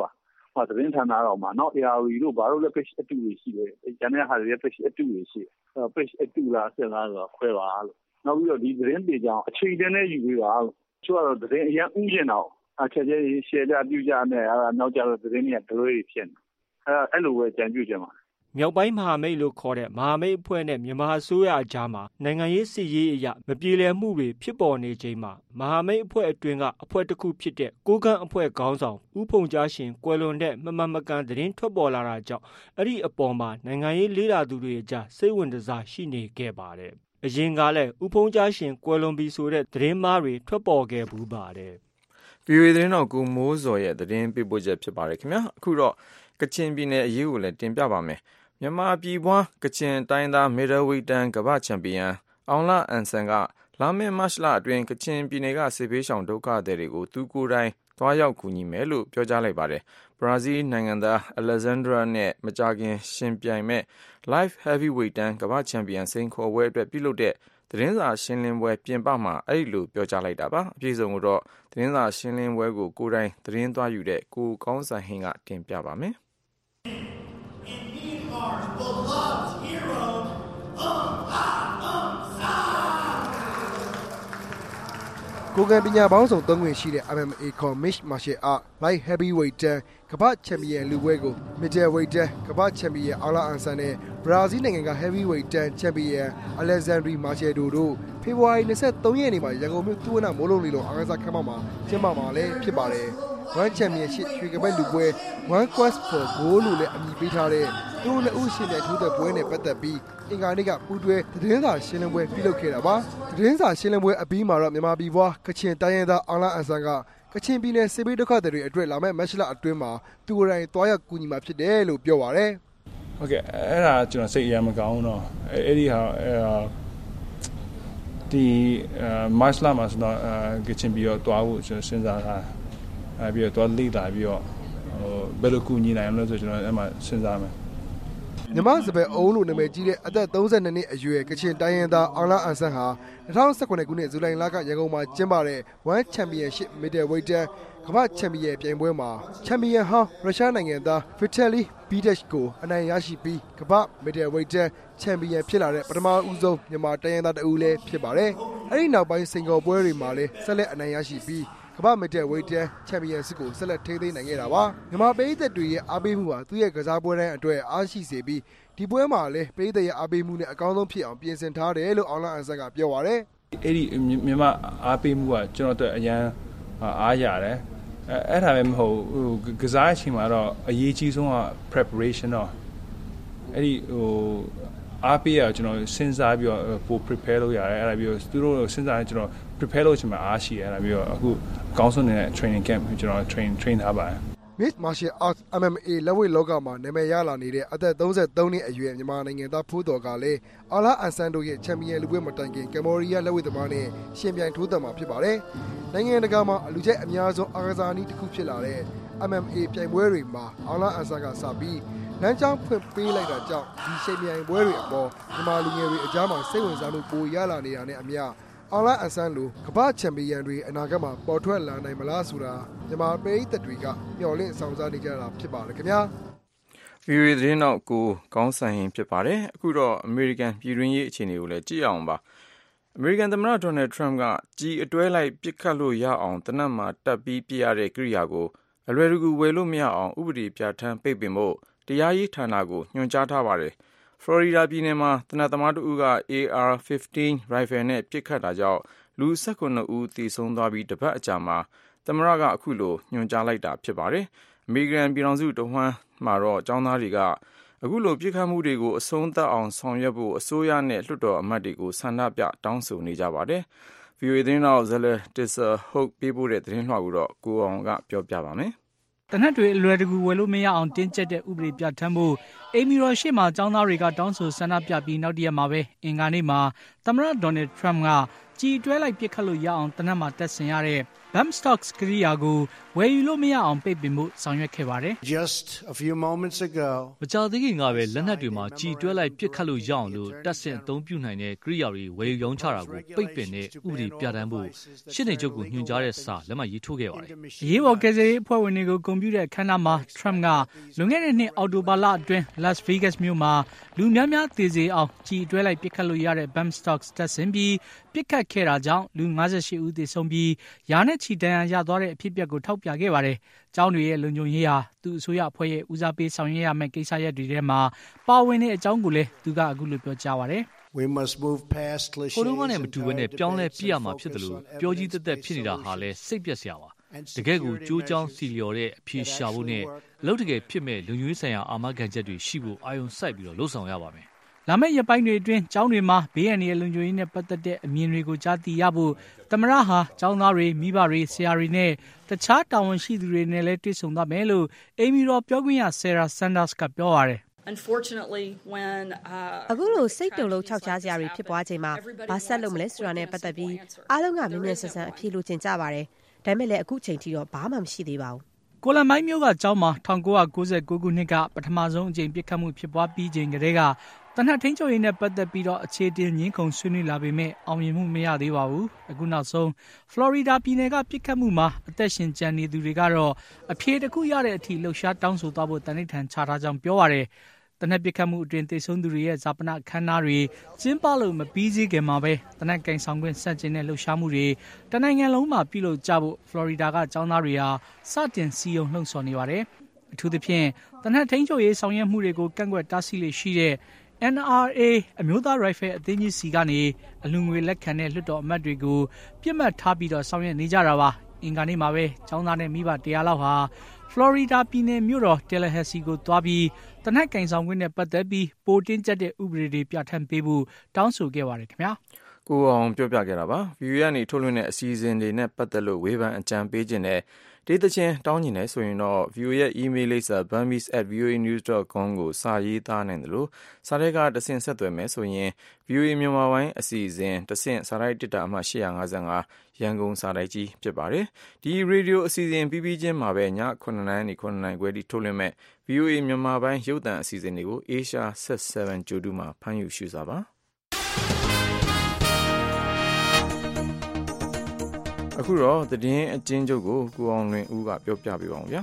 ဟောသတင်းဌာနတော်မှာနော် A R V တို့ဘာလို့လဲ page အတူတွေရှိတယ်။ကျန်တဲ့ဟာတွေ page အတူတွေရှိတယ်။အဲ page အတူလားဆက်လားဆိုတော့ခွဲပါလို့။နောက်ပြီးတော့ဒီသတင်းတွေကြောင့်အချိန်တည်းနဲ့ယူပေးပါလို့။ချို့ကတော့သတင်းအရင်ဥကျင်တော့အချက်ချင်း share ကြပြုကြနဲ့အဲနောက်ကျတော့သတင်းတွေကဒလွေးဖြစ်နေ။အဲအဲ့လိုပဲကြံပြုကြမှာမြောက်ပိုင်းမဟာမိတ်လို့ခေါ်တဲ့မဟာမိတ်အဖွဲ့နဲ့မြန်မာအစိုးရအကြားမှာနိုင်ငံရေးစစ်ရေးအရမပြေလည်မှုတွေဖြစ်ပေါ်နေချိန်မှာမဟာမိတ်အဖွဲ့အတွင်းကအဖွဲ့တစ်ခုဖြစ်တဲ့ကိုးကန့်အဖွဲ့ခေါင်းဆောင်ဦးဖုန်ကြားရှင်ကွယ်လွန်တဲ့မမှန်မကန်သတင်းထွက်ပေါ်လာတာကြောင့်အဲ့ဒီအပေါ်မှာနိုင်ငံရေးလေ့လာသူတွေအကြားစိတ်ဝင်စားရှိနေခဲ့ပါတယ်။အရင်ကလည်းဦးဖုန်ကြားရှင်ကွယ်လွန်ပြီဆိုတဲ့သတင်းမှားတွေထွက်ပေါ်ခဲ့ဘူးပါတယ်။ ဗီအိုအေ သတင်းတော်ကိုမိုးစော်ရဲ့သတင်းပေးပို့ချက်ဖြစ်ပါတယ်ခင်ဗျာ။အခုတော့ကချင်ပြည်နယ်အရေးကိုလည်းတင်ပြပါမယ်။မြန်မာပြည်ပွားကချင်တိုင်းသားမီဒယ်ဝေးတန်ကမ္ဘာ့ချန်ပီယံအောင်လအန်ဆန်ကလာမယ့်မတ်လအတွင်းကချင်ပြည်နယ်ကစစ်ဘေးရှောင်ဒုက္ခသည်တွေကိုသူကိုယ်တိုင်သွားရောက်ကူညီမယ်လို့ပြောကြားလိုက်ပါတယ်။ဘရာဇီးနိုင်ငံသားအလက်ဇန်ဒရာနဲ့မကြာခင်ရှင်ပြိုင်မဲ့ Live Heavyweight တန်းကမ္ဘာ့ချန်ပီယံစိန်ခေါ်ပွဲအတွက်ပြုလုပ်တဲ့သတင်းစာရှင်းလင်းပွဲပြင်ပမှာအဲ့လိုပြောကြားလိုက်တာပါ။အပြည့်စုံကိုတော့သတင်းစာရှင်းလင်းပွဲကိုကိုယ်တိုင်သတင်းသွားယူတဲ့ကိုကောင်းစံဟင်းကတင်ပြပါမယ်။ beloved hero of Aung San ကိုကံပညာပေါင်းစုံသုံးခွင့်ရှိတဲ့ M M A ခေါ် Mixed Martial Art Light Heavyweight တန်းကမ္ဘာ့ချန်ပီယံလူပွဲကို Middleweight တန်းကမ္ဘာ့ချန်ပီယံအောင်လအန်ဆန်နဲ့ဘရာဇီးနိုင်ငံက Heavyweight တန်းချန်ပီယံ Alexandre Machado တို့ဖေဖော်ဝါရီလ၂၃ရက်နေ့မှာရန်ကုန်မြို့သုဝဏ္ဏမိုးလုံးလီလုံအားကစားခန်းမမှာကျင်းပမှာလည်းဖြစ်ပါတယ်။ One Championship ရွှေကပတ်လူပွဲ One Quest for Gold လို့လည်းအမည်ပေးထားတဲ့သူတို့နှစ်ဦးရှင်ပြိုင်ထိုးတဲ့ပွဲနဲ့ပတ်သက်ပြီးအင်္ဂါနေ့ကပူးတွဲသတင်းစာရှင်းလင်းပွဲပြုလုပ်ခဲ့တာပါ။သတင်းစာရှင်းလင်းပွဲအပြီးမှာတော့မြန်မာပြည်ပွားကချင်တိုင်းရင်းသားအောင်လအန်ဆန်ကကချင်ပြည်နယ်စစ်ဘေးဒုက္ခသည်တွေအတွက်လာမယ့်မတ်လအတွင်းမှာသူကိုယ်တိုင်သွားရောက်ကူညီမှာဖြစ်တယ်လို့ပြောပါရယ်။ ဟုတ်ကဲ့အဲ့ဒါကျွန်တော်စိတ်အရမကောင်းတော့အဲ့ဒီဟာဒီမတ်လမှာဆိုတော့ကချင်ပြည်တော့သွားဖို့ကျွန်တော်စဉ်းစားတာအဲ့ပြီးတော့လိလာပြီးတော့ဟိုဘယ်လိုကူညီနိုင်မလဲဆိုကျွန်တော်အဲ့မှာစဉ်းစားမယ်မြမစပယ်အုံးလို့နာမည်ကြီးတဲ့အသက်သုံးဆယ်နှစ်နှစ်အရွယ်ကချင်တိုင်းရင်းသားအောင်လအန်ဆန်ဟာ၂၀၁၇ခုနှစ်ဇူလိုင်လကရန်ကုန်မှာကျင်းပတဲ့ One Championship Middleweight တန်းကမ္ဘာ့ချန်ပီယံပြိုင်ပွဲမှာချန်ပီယံဟောင်းရုရှားနိုင်ငံသား Vitaly Bidach ကိုအနိုင်ရရှိပြီးကမ္ဘာ့ Middleweight တန်းချန်ပီယံဖြစ်လာတဲ့ပထမဦးဆုံးမြန်မာတိုင်းရင်းသားတဦးလည်းဖြစ်ပါတယ်။အဲဒီနောက်ပိုင်းစိန်ခေါ်ပွဲတွေမှာလည်းဆက်လက်အနိုင်ရရှိပြီးကမ္ဘာ့ Middleweight တန်းချန်ပီယံဆုကိုဆက်လက်ထိန်းသိမ်းနိုင်ခဲ့တာပါ။မြန်မာပရိသတ်တွေရဲ့အားပေးမှုဟာသူ့ရဲ့ကစားပွဲတိုင်းအတွက်အားရှိစေပြီးဒီပွဲမှာလည်းပရိသတ်ရဲ့အားပေးမှုနဲ့အကောင်းဆုံးဖြစ်အောင်ပြင်ဆင်ထားတယ်လို့အောင်လအန်ဆန်ကပြောပါရယ်။အဲ့ဒီမြန်မာအားပေးမှုကကျွန်တော်တို့အရန်အားရတယ်။အဲ့ဒါပဲမဟုတ်ဟိုကစားအချိန်မှာတော့အရေးကြီးဆုံးက preparation တော့အဲ့ဒီဟိုအားပေးရကျွန်တော်စဉ်းစားပြီးတော့ပို prepare လုပ်ရတယ်အဲ့ဒါပြီးတော့သူတို့စဉ်းစားရင်ကျွန်တော် prepare လုပ်ချင်မှအားရှိတယ်အဲ့ဒါပြီးတော့အခုအကောင်းဆုံးနေတဲ့ training camp ကျွန်တော် train train ထားပါတယ် Mixed Martial Arts M M A လက်ဝှေ့လောကမှာနာမည်ရလာနေတဲ့အသက်သုံးဆယ်သုံးနှစ်အရွယ်မြန်မာနိုင်ငံသားဖိုးတော်ကလည်းအောင်လအန်ဆန်တို့ရဲ့ချန်ပီယံလူပွဲမတိုင်ခင်ကမ္ဘောဒီးယားလက်ဝှေ့သမားနဲ့ရှင်ပြိုင်ထိုးသက်မှာဖြစ်ပါတယ်။နိုင်ငံတကာမှာအလူကျိုက်အများဆုံးအားကစားနည်းတစ်ခုဖြစ်လာတဲ့ M M A ပြိုင်ပွဲတွေမှာအောင်လအန်ဆန်ကစပြီးလမ်းကြောင်းဖွင့်ပေးလိုက်တာကြောင့်ဒီရှင်ပြိုင်ပွဲတွေအပေါ်မြန်မာလူငယ်တွေအကြားမှာစိတ်ဝင်စားမှုပိုရလာနေတာနဲ့အမျှအောင်လအန်ဆန်လိုကမ္ဘာ့ချန်ပီယံတွေအနာဂတ်မှာပေါ်ထွက်လာနိုင်မလားဆိုတာမြန်မာပရိသတ်တွေကမျှော်လင့်ဆောင်စားနေကြတာဖြစ်ပါတယ်ခင်ဗျာ။ ဗီအိုအေသတင်းတော့ကိုကောင်းစံဟင်ဖြစ်ပါတယ်။အခုတော့အမေရိကန်ပြည်တွင်းရေးအခြေအနေကိုလည်းကြည့်အောင်ပါ။အမေရိကန်သမ္မတဒေါ်နယ်ထရမ့်ကကြီးအတွဲလိုက်ပစ်ခတ်လို့ရအောင်တနက်မှာတက်ပြီးပြရတဲ့ကိရိယာကိုအလွယ်တကူဝယ်လို့မရအောင်ဥပဒေပြဋ္ဌာန်းပိတ်ပင်ဖို့တရားရေးဌာနကိုညွှန်ကြားထားပါတယ်။ဖလော်ရီဒါပြည်နယ်မှာသေနတ်သမားတဦးက A R ဖစ်ဖတင်း ရိုင်ဖယ်နဲ့ပစ်ခတ်တာကြောင့်လူ၁၇ဦးသေဆုံးသွားပြီးတပတ်အကြာမှာသမ္မတကအခုလိုညွှန်ကြားလိုက်တာဖြစ်ပါတယ်။အမေရိကန်ပြည်ထောင်စုတဝန်းမှာတော့ကျောင်းသားတွေကအခုလိုပစ်ခတ်မှုတွေကိုအဆုံးသတ်အောင်ဆောင်ရွက်ဖို့အစိုးရနဲ့လွှတ်တော်အမတ်တွေကိုဆန္ဒပြတောင်းဆိုနေကြပါတယ်။ ဗီအိုအေသတင်းတော်ဇလတစ်ဆာဟုတ်ပေးပို့တဲ့သတင်းလွှာကိုတော့ကိုအောင်ကပြောပြပါမယ်။တနက်တွေအလွယ်တကူဝယ်လို့မရအောင်တင်းကျပ်တဲ့ဥပဒေပြဋ္ဌာန်းဖို့အိမ်မီတော်ရှေ့မှာကျောင်းသားတွေကတောင်းဆိုဆန္ဒပြပြီးနောက်တရက်မှာပဲအင်္ဂါနေ့မှာသမ္မတဒေါ်နယ်ထရမ့်ကကြည်တွဲလိုက်ပစ်ခတ်လို့ရအောင်တနက်မှာတက်ဆင်ရတဲ့ bump stocks ကိရိယာကိုဝယ်ယူလို့မရအောင်ပိတ်ပင်မှုဆောင်ရွက်ခဲ့ပါတယ် Just a few moments ago မကြာသေးခင်ကပဲလက်နက်တွေမှာကြည်တွဲလိုက်ပစ်ခတ်လို့ရအောင်လို့တက်ဆင်အသုံးပြုနိုင်တဲ့ကိရိယာတွေဝယ်ယူရောင်းချတာကိုပိတ်ပင်တဲ့ဥပဒေပြဋ္ဌာန်းဖို့ရှစ်နေချုပ်ကိုညွှန်ကြားတဲ့စာလက်မှတ်ရေးထိုးခဲ့ပါတယ်အရေးပေါ်ကယ်ဆယ်ရေးအဖွဲ့ဝင်တွေကိုဂုဏ်ပြုတဲ့အခမ်းအနားမှာ Trump ကလွန်ခဲ့တဲ့နှစ်အောက်တိုဘာလအတွင်း Las Vegas မြို့မှာလူများများသေစေအောင်ကြည်တွဲလိုက်ပစ်ခတ်လို့ရတဲ့ bump stocks တက်ဆင်ပြီးပစ်ခတ်ခဲ့တာကြောင့်လူ၅၈ဦးသေဆုံးပြီးရာနဲ့ချီဒဏ်ရာရသွားတဲ့အဖြစ်အပျက်ကိုထောက်ပြခဲ့ပါတယ်။ကျောင်းတွေရဲ့လုံခြုံရေးဟာသူ့အစိုးရအဖွဲ့ရဲ့ဦးစားပေးဆောင်ရွက်ရမယ့်ကိစ္စရပ်တွေထဲမှာပါဝင်တဲ့အကြောင်းကိုလည်းသူကအခုလိုပြောကြားပါတယ်။ We must move past clichés ကိုလိုကနဲ့မတူဘဲနဲ့ပြောင်းလဲပြရမှာဖြစ်တယ်လို့ပြောကြီးသက်သက်ဖြစ်နေတာဟာလဲစိတ်ပျက်စရာပါ။တကယ်ကိုကြိုးကြောင်းစီလျော်တဲ့အဖြေရှာဖို့နဲ့အလုပ်တကယ်ဖြစ်မဲ့လူမျိုးဆိုင်ရာအာမခံချက်တွေရှိဖို့အာရုံစိုက်ပြီးတော့လှုပ်ဆောင်ရပါမယ်။လာမယ့်ရက်ပိုင်းတွေအတွင်းကျောင်းတွေမှာဘေးအန္တရာယ်လုံခြုံရေးနဲ့ပတ်သက်တဲ့အမြင်တွေကိုကြားသိရဖို့သမ္မတဟာကျောင်းသားတွေမိဘတွေဆရာတွေနဲ့တခြားတာဝန်ရှိသူတွေနဲ့လည်းတွေ့ဆုံသွားမယ်လို့အိမ်မီတော်ပြောခွင့်ရ Sarah Sanders ကပြောပါတယ် Unfortunately when uh အခုလိုစိတ်တုန်လို့ခြောက်ခြားစရာတွေဖြစ်ပွားချိန်မှာဘာဆက်လုပ်မလဲဆိုတာနဲ့ပတ်သက်ပြီးအားလုံးကမြင်မြင်ဆန်ဆန်အဖြေလိုချင်ကြပါတယ်ဒါပေမဲ့လည်းအခုချိန်ထိတော့ဘာမှမရှိသေးပါဘူးကိုလံမိုင်းမျိုးကကျောင်းမှာ၁၉၉၉ခုနှစ်ကပထမဆုံးအကြိမ်ပြစ်ခတ်မှုဖြစ်ပွားပြီးချိန်ကတည်းကတနက်ထိန်ချုပ်ရေးနဲ့ပတ်သက်ပြီးတော့အခြေတင်ငင်းခုန်ဆွေးနွေးလာပေမဲ့အောင်မြင်မှုမရသေးပါဘူးအခုနောက်ဆုံးဖလော်ရီဒါပြည်နယ်ကပြစ်ခတ်မှုမှာအသက်ရှင်ကျန်နေသူတွေကတော့အဖြေတစ်ခုရတဲ့အထိလှုပ်ရှားတောင်းဆိုသွားဖို့တန်ဋိဌာန်ချထားကြောင်းပြောပါတယ်တနက်ပစ်ခတ်မှုအတွင်သေဆုံးသူတွေရဲ့ဇာပနခန်းနာတွေကျင်းပလို့မပြီးသေးခင်မှာပဲတနက်ကင်ဆောင်ခွင့်စန့်ကျင်တဲ့လှုပ်ရှားမှုတွေတနိုင်ငံလုံးမှာပြုလုပ်ကြဖို့ဖလော်ရီဒါကကျောင်းသားတွေဟာစတင်စီယုံလှုံ့ဆော်နေပါတယ်အထူးသဖြင့်တနက်ထိန်ချုပ်ရေးဆောင်ရွက်မှုတွေကိုကန့်ကွက်တားဆီးလေရှိတဲ့ N R A အမျိုးသားရိုင်ဖယ်အသင်းကြီးစီကနေအလူငွေလက်ခံတဲ့လွှတ်တော်အမတ်တွေကိုပြစ်မှတ်ထားပြီးတော့ဆောင်ရွက်နေကြတာပါအင်္ဂါနေ့မှာပဲကျောင်းသားနဲ့မိဘတရားလောက်ဟာဖလော်ရီဒါပြည်နယ်မြို့တော် Tallahassee ကိုသွားပြီးတနက်ကင်ဆောင်ခွင့်နဲ့ပတ်သက်ပြီးပိုတင်းကျပ်တဲ့ဥပဒေတွေပြဋ္ဌာန်းပေးဖို့တောင်းဆိုခဲ့ပါတယ်ခင်ဗျာကိုအောင်ပြောပြခဲ့တာပါ view ကနေထုတ်လွှင့်တဲ့အစီအစဉ်တွေနဲ့ပတ်သက်လို့ဝေဖန်အကြံပေးခြင်းနဲ့ဒေသချင်းတောင်းကျင်နေဆိုရင်တော့ view ရဲ့ email လိပ်စာ burmese at voa news dot com ကိုစာရေးသားနိုင်တယ်လို့စာရိုက်ကတဆင့်ဆက်သွယ်မယ်ဆိုရင် view မြန်မာပိုင်းအစီအစဉ်တဆင့်စာရိုက်တစ်တာအမှတ်၈၅၅ရန်ကုန်စာရိုက်ကြီးဖြစ်ပါတယ်ဒီ radio အစီအစဉ်ပြီးပြီးချင်းမှာပဲညခုနှစ်နာရီခုနှစ်နာရီခွဲထိထုတ်လွှင့်မဲ့ VOA မြန်မာပိုင်းရုပ်သံအစီအစဉ်တွေကို Asia ဆယ့်ဆဗန် ကြိုတူမှာဖမ်းယူရှုစားပါအခုတော့သတင်းအကျဉ်းချုပ်ကိုကိုအောင်လွင်ဦးကပြောပြပေးပါအောင်ဗျာ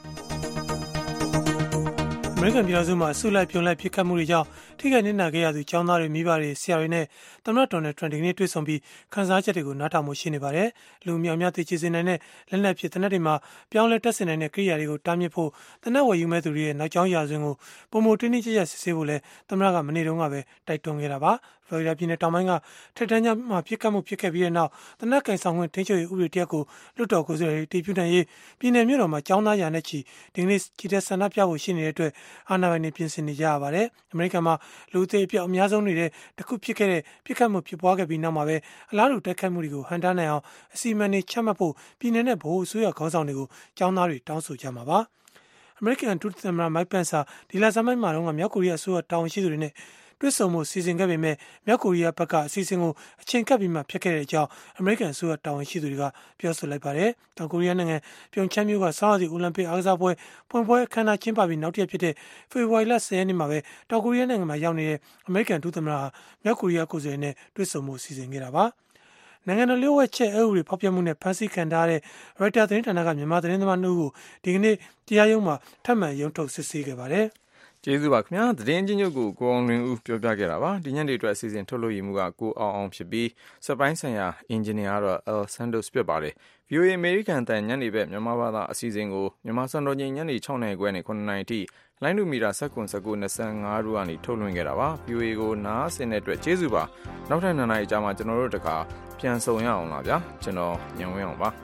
အမေရိကန်ပြည်ထောင်စုမှာဆုလိုက်ပြုံလိုက်ပြစ်ခတ်မှုတွေကြောင့်ထိခိုက်နစ်နာခဲ့ရသူကျောင်းသားတွေမိဘတွေဆရာတွေနဲ့သမ္မတဒေါ်နယ်ထရန့်ဒီကနေ့တွေ့ဆုံပြီးခန်းစားချက်တွေကိုနားထောင်မှုရှိနေပါတယ်လူမျိုးများသိချေစင်နိုင်တဲ့လက်နက်ဖြစ်တနက်တွေမှာပြောင်းလဲတက်ဆင်နိုင်တဲ့ကိရိယာတွေကိုတားမြစ်ဖို့တနက်ဝယ်ယူမဲ့သူတွေရဲ့နောက်ကျောင်းရာဇဝင်ကိုပုံမတင်းတင်းကြပ်ကြပ်စစ်ဆေးဖို့လဲသမ္မတကမနေ့တုန်းကပဲတိုက်တွန်းခဲ့တာပါဖလော်ရီဒါပြည်နယ်တောင်ပိုင်းကထက်တန်းကျမှပြစ်ခတ်မှုဖြစ်ခဲ့ပြီးတဲ့နောက်တနက်ကင်ဆောင်ခွင့်ထိန်းချုပ်ရေးဥပဒေတရက်ကိုလွှတ်တော်ကိုယ်စားလှယ်တွေတည်ပြုနိုင်ရေးပြည်နယ်မြို့တော်မှာကျောင်းသားရာနဲ့ချီဒီကနေ့ချီတက်ဆန္ဒပြဖို့ရှိနေတဲ့အတွက်အာဏာပိုင်တွေပြင်ဆင်နေကြရပါတယ်အမေရိကန်မှာလူအသေးအပြောက်အများဆုံးနေတဲ့တစ်ခုဖြစ်ခဲ့တဲ့ပြစ်ခတ်မှုဖြစ်ပွားခဲ့ပြီးနောက်မှာပဲအလားတူတိုက်ခိုက်မှုတွေကိုဟန်တားနိုင်အောင်အစီအမံတွေချမှတ်ဖို့ပြည်နယ်နဲ့ဗဟိုအစိုးရခေါင်းဆောင်တွေကိုကျောင်းသားတွေတောင်းဆိုကြမှာပါအမေရိကန်ဒုသမ္မတမိုက်ပန်ဆာဒီလဆန်းပိုင်းမှာတော့မြောက်ကိုရီးယားအစိုးရတာဝန်ရှိသူတွေနဲ့တွေ့ဆုံမှုစီစဉ်ခဲ့ပေမဲ့မြောက်ကိုရီးယားဘက်ကအစီအစဉ်ကိုအချိန်ကပ်ပြီးမှဖြစ်ခဲ့တဲ့အကြောင်းအမေရိကန်အစိုးရတာဝန်ရှိသူတွေကပြောဆိုလိုက်ပါတယ်။တောင်ကိုရီးယားနိုင်ငံပြုံချမ်းမြို့ကဆောင်းရာသီအိုလံပစ်အားကစားပွဲဖွင့်ပွဲအခမ်းအနားကျင်းပပြီးနောက်တစ်ရက်ဖြစ်တဲ့ဖေဖော်ဝါရီလဆယ်ရက်နေ့မှာပဲတောင်ကိုရီးယားနိုင်ငံမှာရောက်နေတဲ့အမေရိကန်ဒုသမ္မတဟာမြောက်ကိုရီးယားကိုယ်စားလှယ်နဲ့တွေ့ဆုံမှုစီစဉ်ခဲ့တာပါ။နိုင်ငံတော်လျှို့ဝှက်ချက်အဥပဒေဖောက်ဖျက်မှုနဲ့ဖမ်းဆီးခံထားတဲ့ရိုက်တာသတင်းဌာနကမြန်မာသတင်းသမားတို့ကိုဒီကနေ့တရားရုံးမှာထပ်မံရုံးထုတ်စစ်ဆေးခဲ့ပါတယ်။ကျေးဇူးပါခင်ဗျာသတင်းချင်းချုပ်ကိုကိုအောင်လွင်ဦးပြောပြခဲ့တာပါဒီညနေအတွက်အစီအစဉ်ထုတ်လို့ရမှုကကိုအောင်အောင်ဖြစ်ပြီးစပိုင်းဆိုင်ရာအင်ဂျင်နီယာကတော့ El Santos ဖြစ်ပါတယ် VOA American တန်ညနေဘက်မြန်မာဘာသာအစီအစဉ်ကိုမြန်မာစံတော်ချိန်ညနေ၆နာရီခွဲနဲ့ခုနာရီထိလိုင်းလူမီတာ၁၉ ၁၉ ၂၅တို့ကနေထုတ်လွှင့်ခဲ့တာပါ VOA ကိုနားဆင်တဲ့အတွက်ကျေးဇူးပါနောက်ထပ်နှစ်နာရီကြာမှကျွန်တော်တို့တခါပြန်ဆုံရအောင်လားဗျာကျွန်တော်ညံဝင်းအောင်ပါ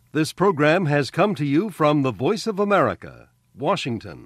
This program has come to you from the Voice of America, Washington.